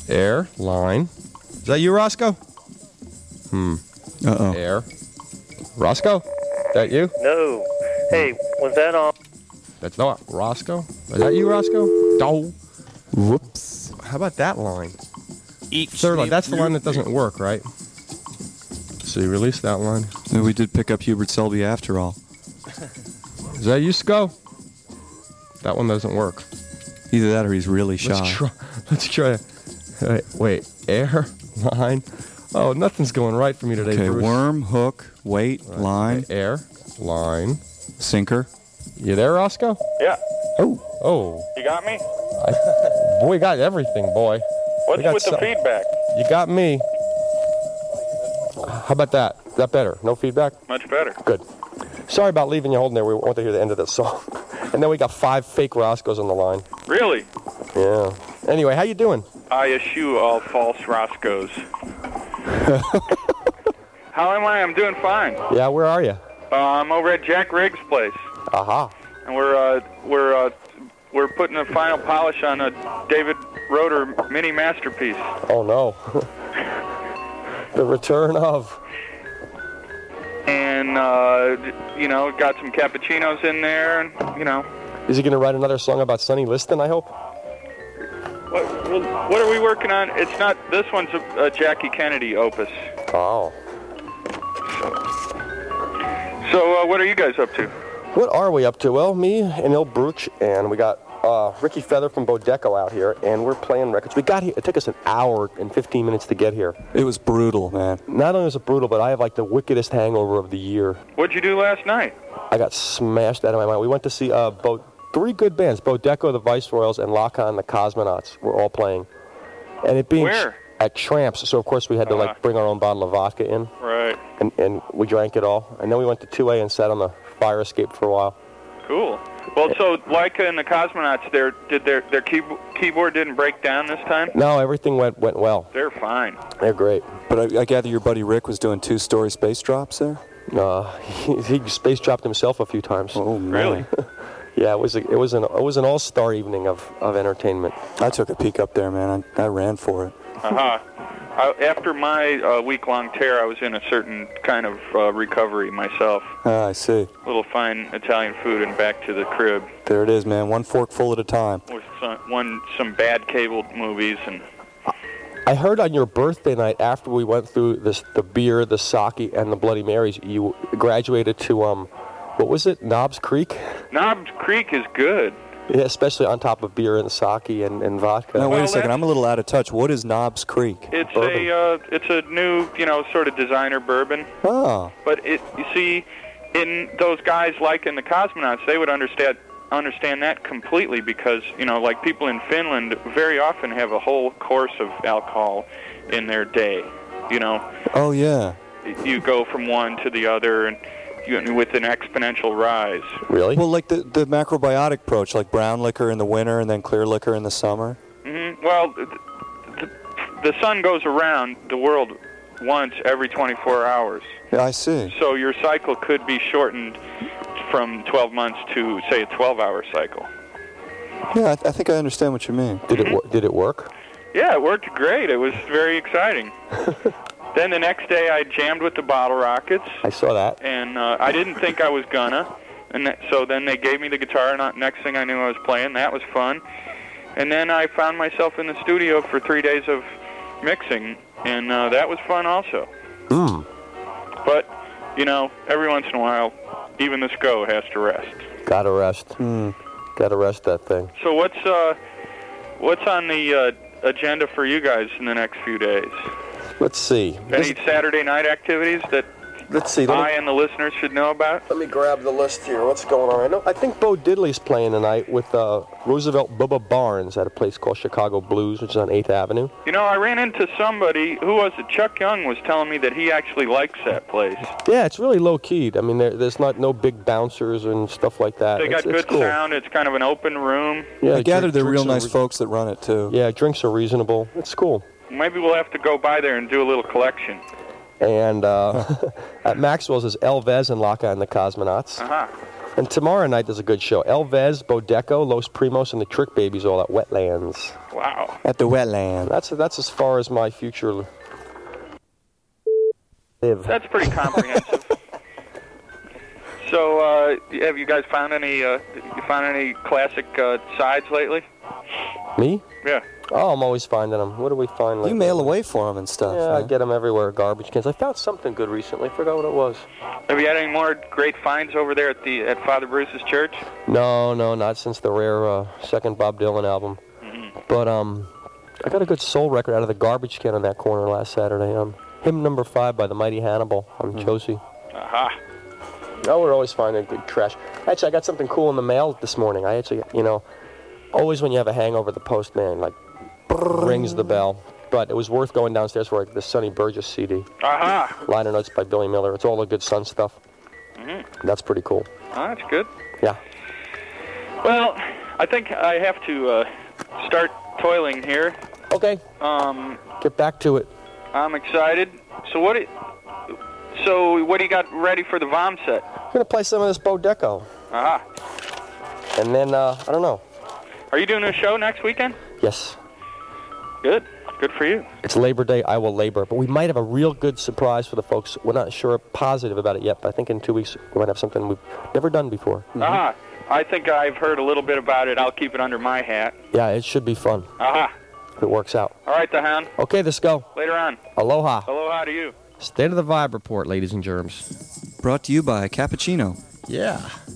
Air, line. Is that you, Roscoe? Uh-oh. Air. Roscoe? That you? No. Hey, was that on? That's not Roscoe. Is that you, Roscoe? No. Whoops. How about that line? Third line. That's the line that doesn't work, right? So you release that line. And we did pick up Hubert Selby after all. Is that you, Sco? That one doesn't work. Either that or he's really shy. Let's try. Wait. Air, line. Oh, nothing's going right for me today, Okay, Bruce. worm, hook, weight, Right. line, Okay, air, line. sinker. You there, Roscoe? Yeah. Oh. You got me? Boy, you got everything, boy. What's got with the some- feedback? You got me. How about that? Is that better? No feedback? Much better. Good. Sorry about leaving you holding there. We want to hear the end of this song. And then we got 5 fake Roscoes on the line. Really? Yeah. Anyway, how you doing? I eschew all false Roscoes. How am I? I'm doing fine. Yeah, where are you? I'm over at Jack Riggs' place, Aha. and we're putting a final polish on a David Roeder mini masterpiece. Oh, no. The return of... And got some cappuccinos in there, and Is he going to write another song about Sonny Liston, I hope? What are we working on? It's not. This one's a Jackie Kennedy opus. Oh. So what are you guys up to? What are we up to? Well, me and Il Bruch, and we got Ricky Feather from Bodeco out here, and we're playing records. We got here. It took us an hour and 15 minutes to get here. It was brutal, man. Not only was it brutal, but I have like the wickedest hangover of the year. What'd you do last night? I got smashed out of my mind. We went to see 3 good bands, Bodeco, the Viceroyals, and Laka and the Cosmonauts were all playing. And it being Where? At Tramps, so of course we had to bring our own bottle of vodka in, Right. and we drank it all. And then we went to 2A and sat on the fire escape for a while. Cool. Well, so Leica and the Cosmonauts, their keyboard didn't break down this time? No, everything went well. They're fine. They're great. But I gather your buddy Rick was doing 2-story space drops there? He space dropped himself a few times. Oh, man. Really? Yeah, it was an all-star evening of entertainment. I took a peek up there, man. I ran for it. Uh-huh. After my week-long tear, I was in a certain kind of recovery myself. Ah, I see. A little fine Italian food and back to the crib There it is, man. One forkful at a time. with some bad cabled movies and... I heard on your birthday night, after we went through the beer, the sake, and the Bloody Marys, you graduated to what was it? Knobs Creek? Knobs Creek is good. Yeah, especially on top of beer and sake and vodka. Now, wait Well, a second. that's- I'm a little out of touch. What is Knobs Creek? It's Bourbon. it's a new, sort of designer bourbon. Oh, But you see, in those guys like in the Cosmonauts, they would understand that completely because, like people in Finland very often have a whole course of alcohol in their day. Oh, yeah. You go from one to the other and with an exponential rise. Really? Well, like the macrobiotic approach, like brown liquor in the winter and then clear liquor in the summer. Well, the sun goes around the world once every 24 hours. Yeah, I see. So your cycle could be shortened from 12 months to, say, a 12-hour cycle. Yeah, I think I understand what you mean. Did it work? Yeah, it worked great. It was very exciting. Then the next day I jammed with the Bottle Rockets, I saw that. and I didn't think I was gonna. And so then they gave me the guitar, and next thing I knew I was playing. That was fun. And then I found myself in the studio for 3 days of mixing, and that was fun also. But, every once in a while, even the SCO has to rest. Gotta rest. Gotta rest that thing. So what's on the agenda for you guys in the next few days? Let's see. Any Saturday night activities that Let's see. I and the listeners should know about? Let me grab the list here. What's going on? I think Bo Diddley's playing tonight with Roosevelt Bubba Barnes at a place called Chicago Blues, which is on 8th Avenue. I ran into somebody, who was it? Chuck Young was telling me that he actually likes that place. Yeah, it's really low-keyed. I mean, there's no big bouncers and stuff like that. They got it's good cool. sound. It's kind of an open room. Yeah, I gather they're drinks real are nice folks that run it, too. Yeah, drinks are reasonable. It's cool. Maybe we'll have to go by there and do a little collection. And at Maxwell's is Elvez and Laka and the Cosmonauts. Uh-huh. And tomorrow night there's a good show. El Vez, Bodeco, Los Primos, and the Trick Babies all at Wetlands. Wow. At the wetland. That's as far as my future live. That's pretty comprehensive. So, have you guys found any classic sides lately? Me? Yeah. Oh, I'm always finding them. What do we find? You mail away for them and stuff. Yeah, man. I get them everywhere. Garbage cans. I found something good recently. Forgot what it was. Have you had any more great finds over there at Father Bruce's church? No, not since the rare second Bob Dylan album. Mm-hmm. But I got a good soul record out of the garbage can on that corner last Saturday. Hymn number 5 by the Mighty Hannibal on Josie. Aha. Oh, we're always finding good trash. Actually, I got something cool in the mail this morning. I actually, always when you have a hangover, the postman rings the bell. But it was worth going downstairs for the Sonny Burgess CD. Aha. Liner notes by Billy Miller. It's all the good Sun stuff. Mm-hmm. That's pretty cool. Oh, that's good. Yeah. Well, I think I have to start toiling here. Okay. Get back to it. I'm excited. So what do you got ready for the VOM set? I'm gonna play some of this Bodeco, Aha. and then I don't know. Are you doing a show next weekend? Yes. Good. Good for you. It's Labor Day. I will labor, but we might have a real good surprise for the folks. We're not sure positive about it yet, but I think in 2 weeks we might have something we've never done before. Aha. I think I've heard a little bit about it. I'll keep it under my hat. Yeah, it should be fun Aha. if it works out. All right, the Hound. Okay, let's go. Later on. Aloha. Aloha to you. State of the Vibe report, ladies and germs. Brought to you by Cappuccino. Yeah.